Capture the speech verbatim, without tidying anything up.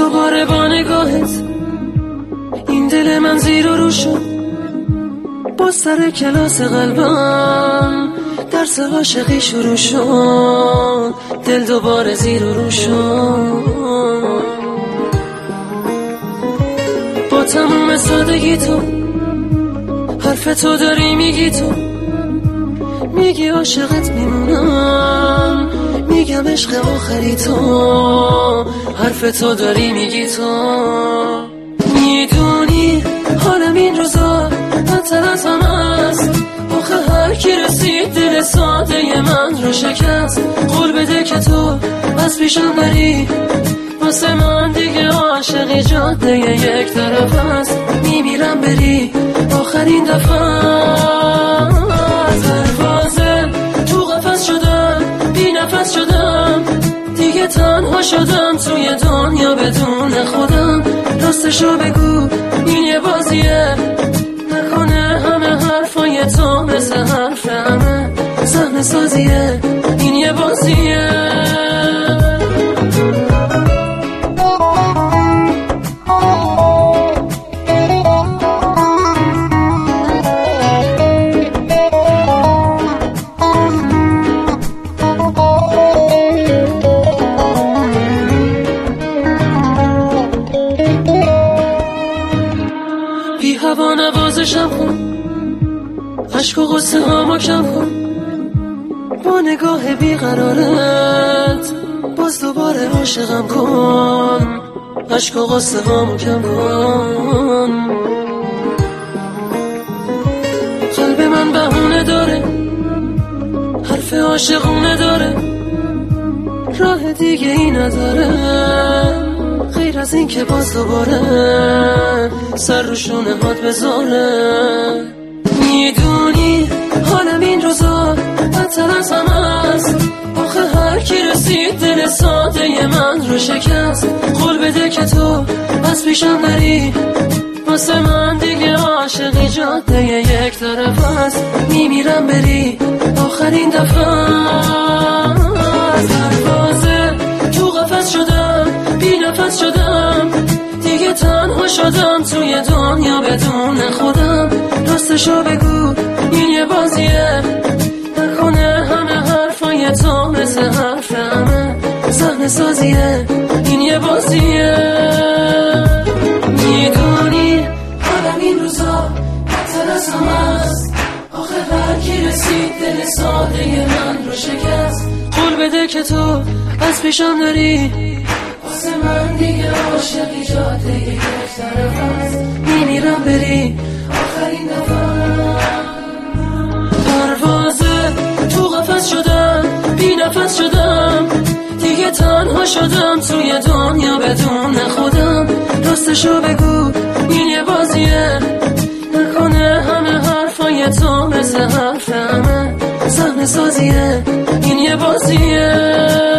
دوباره با نگاهت این دل من زیر و رو شد، با سر کلاس قلبم درس عاشقی شروع شد، دل دوباره زیر و رو شد. با تموم سادگی تو حرف تو داری میگی، تو میگی عاشقت میمونم، میگم عشق آخری تو، حرف تو داری میگی تو. میدونی حالم این روزا بدتر از همه است، آخه هر کی رسید دل ساده من رو شکست. قول بده که تو از پیشم بری، واسه من دیگه عاشقی جاده یک طرف است. میمیرم بری آخرین دفعه، دروازه تو قفس شدم، بی نفس شدم، دیگه تنها شدم توی دنیا بدون خودم. راستشو بگو این یه بازیه، نکنه همه حرفای تو مثل حرف همه صحنه سازیه، این یه بازیه. بی هوا نوازشم کن، عشق و غصه هامو کم کن، با نگاه بیقرارت باز دوباره عاشقم کن، عشق و غصه هامو کم کن. قلب من بهونه داره، حرف عاشقونه داره، راه دیگه ای نداره غیر از این که باز دوباره سر رو شونه هات بذاره. میدونی حالم این روزا بدتر از همه است، آخه هر کی رسید دل ساده من رو شکست. قول بده که تو از پیشم نری، واسه من دیگه عاشقی جاده یک طرف است. میمیرم بری آخرین دفعه، دروازه تو قفس شدم، بی نفس شدم، دیگه تنها شدم توی دنیا بدون خودم. راستشو بگو این یه بازیه، نکنه همه حرفای تو مثل حرف همه صحنه سازیه، این یه بازیه. میدونی حالم این روزا بدتر از همه است، آخه هر کی رسید دل ساده من رو شکست. قول بده که تو از پیشم نری، واسه من دیگه عاشقی جاده یک طرف است. میمیرم بری آخرین دفعه، پروازه تو قفس شدم، بی نفس شدم، دیگه تنها شدم توی دنیا بدون خودم. راستشو بگو این یه بازیه، نکنه همه حرفای تو مثل حرف همه صحنه سازیه، این یه بازیه.